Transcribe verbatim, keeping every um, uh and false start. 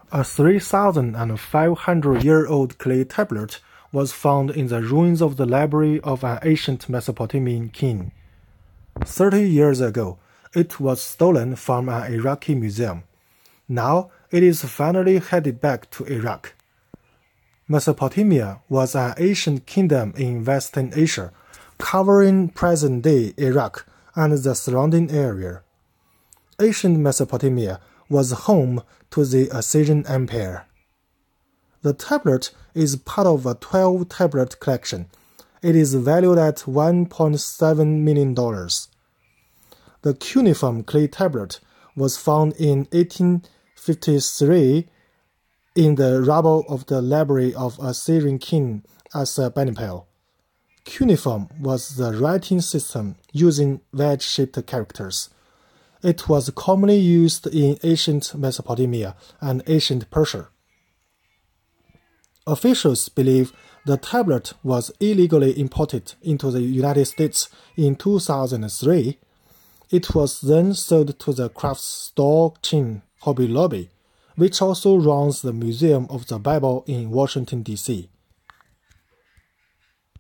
A three thousand five hundred year old clay tablet was found in the ruins of the library of an ancient Mesopotamian king. Thirty years ago, it was stolen from an Iraqi museum. Now, it is finally headed back to Iraq. Mesopotamia was an ancient kingdom in Western Asia, covering present-day Iraq and the surrounding area. Ancient Mesopotamia was home to the Assyrian Empire. The tablet is part of a twelve-tablet collection. It is valued at one point seven million dollars. The cuneiform clay tablet was found in eighteen fifty-three in the rubble of the library of Assyrian king Assurbanipal. Cuneiform was the writing system using wedge-shaped characters. It was commonly used in ancient Mesopotamia and ancient Persia. Officials believe the tablet was illegally imported into the United States in two thousand three. It was then sold to the craft store chain Hobby Lobby, which also runs the Museum of the Bible in Washington, D C